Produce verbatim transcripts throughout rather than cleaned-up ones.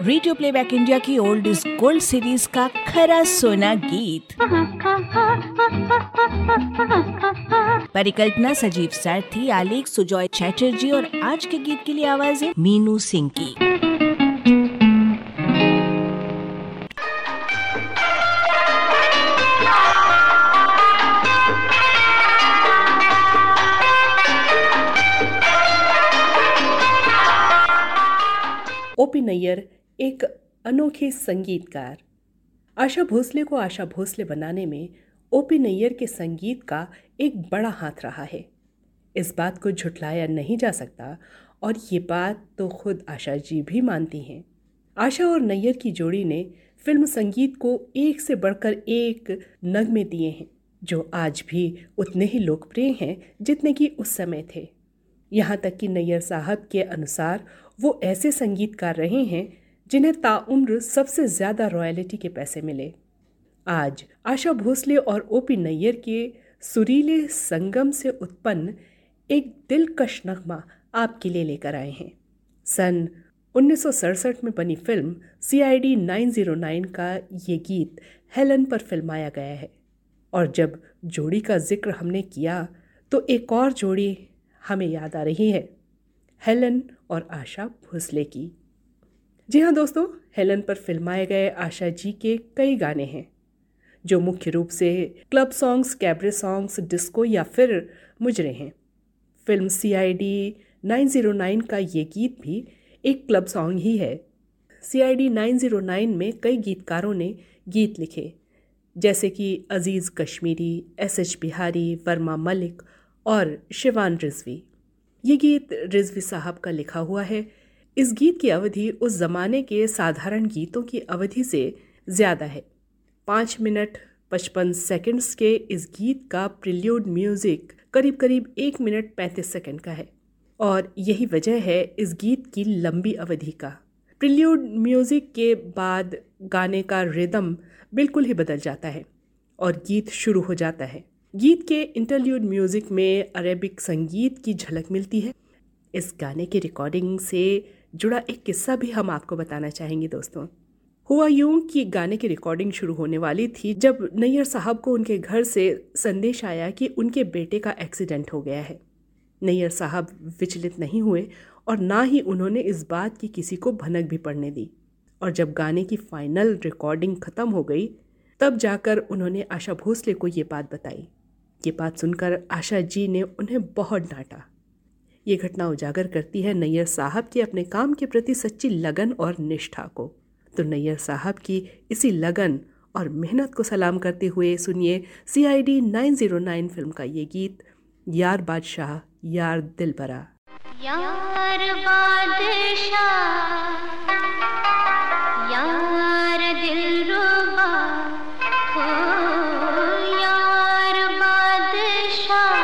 Radio playback India की old is gold series का खरा सोना गीत। परिकल्पना सजीव सारथी, आलेख सुजॉय चैटर्जी और आज के गीत के लिए आवाजें मीनू सिंह की। ओपी नैयर एक अनोखे संगीतकार। आशा भोसले को आशा भोसले बनाने में ओपी नैयर के संगीत का एक बड़ा हाथ रहा है। इस बात को झुठलाया नहीं जा सकता और ये बात तो खुद आशा जी भी मानती हैं। आशा और नैयर की जोड़ी ने फिल्म संगीत को एक से बढ़कर एक नगमे दिए हैं जो आज भी उतने ही लोकप्रिय हैं जितने कि उस समय थे। यहाँ तक कि नैयर साहब के अनुसार वो ऐसे संगीतकार रहे हैं जिन्हें ताउम्र सबसे ज़्यादा रॉयल्टी के पैसे मिले। आज आशा भोसले और ओपी नैयर के सुरीले संगम से उत्पन्न एक दिलकश नगमा आपके लिए लेकर आए हैं। सन उन्नीस सौ सड़सठ में बनी film C I D nine zero nine का ये गीत हेलन पर फिल्माया गया है। और जब जोड़ी का जिक्र हमने किया तो एक और जोड़ी हमें याद आ रही है, हेलन और आशा भोसले की। जी हाँ दोस्तों, हेलन पर फिल्माए गए आशा जी के कई गाने हैं जो मुख्य रूप से club songs, cabaret songs, disco या फिर मुजरे हैं। Film C I D nine zero nine का ये गीत भी एक क्लब सॉन्ग ही है। C I D nine zero nine में कई गीतकारों ने गीत लिखे जैसे कि अजीज़ कश्मीरी, एस एच बिहारी, वर्मा मलिक और शिवान रिजवी। ये गीत रिजवी साहब का लिखा हुआ है। इस गीत की अवधि उस ज़माने के साधारण गीतों की अवधि से ज़्यादा है। पाँच मिनट पचपन सेकंड्स के इस गीत का प्रिल्यूड म्यूज़िक करीब करीब एक मिनट पैंतीस सेकंड का है और यही वजह है इस गीत की लंबी अवधि का। प्रिल्यूड म्यूज़िक के बाद गाने का रिदम बिल्कुल ही बदल जाता है और गीत शुरू हो जाता है। गीत के इंटरल्यूड म्यूज़िक में अरेबिक संगीत की झलक मिलती है। इस गाने की रिकॉर्डिंग से जुड़ा एक किस्सा भी हम आपको बताना चाहेंगे दोस्तों। हुआ यूं कि गाने की रिकॉर्डिंग शुरू होने वाली थी जब नैयर साहब को उनके घर से संदेश आया कि उनके बेटे का एक्सीडेंट हो गया है। नैयर साहब विचलित नहीं हुए और ना ही उन्होंने इस बात की किसी को भनक भी पड़ने दी। और जब गाने की फाइनल रिकॉर्डिंग ख़त्म हो गई तब जाकर उन्होंने आशा भोसले को ये बात बताई। ये बात सुनकर आशा जी ने उन्हें बहुत डांटा। ये घटना उजागर करती है नैयर साहब के अपने काम के प्रति सच्ची लगन और निष्ठा को। तो नैयर साहब की इसी लगन और मेहनत को सलाम करते हुए सुनिए C I D nine zero nine film का ये गीत, यार बादशाह यार दिलबरा। यार बादशाह यार दिलरुबा हो, यार बादशाह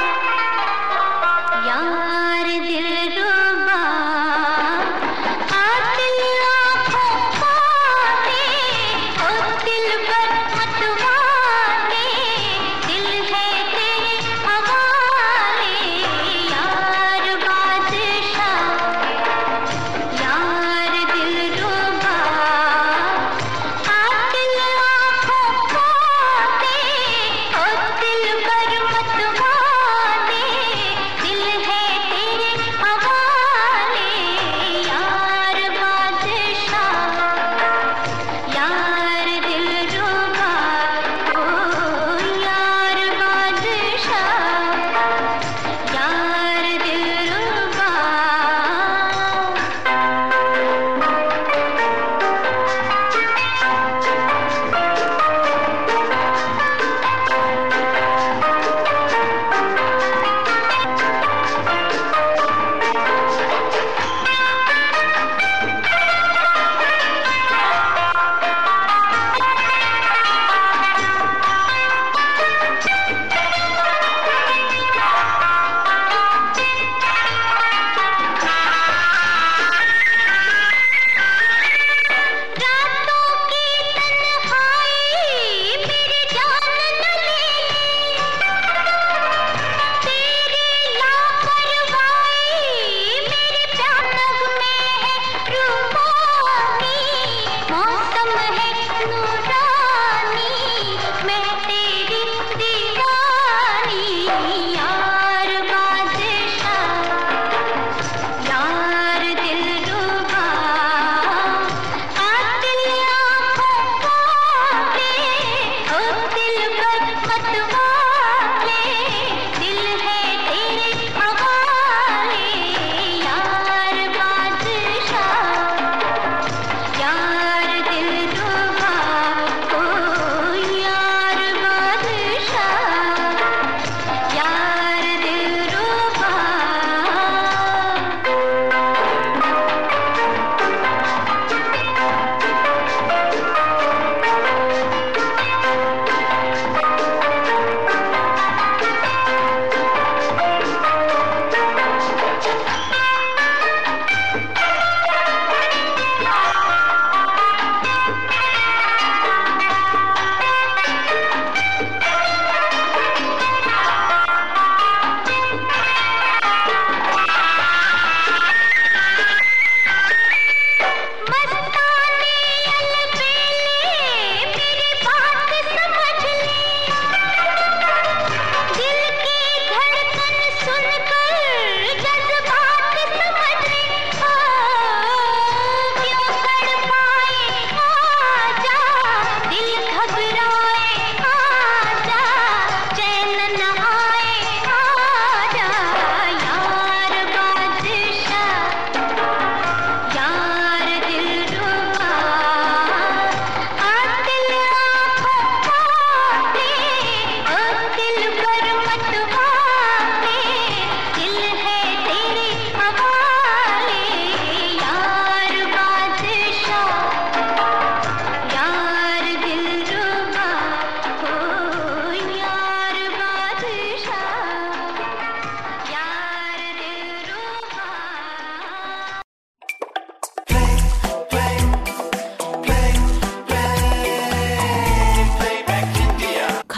यार दिलरुबा, आतिल आँखों पाते ओ दिलबर मतवाले, दिल है तेरे हवाले, यार बादशाह यार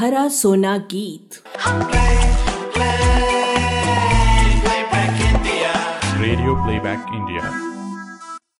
हरा सोना गीत। Radio playback India.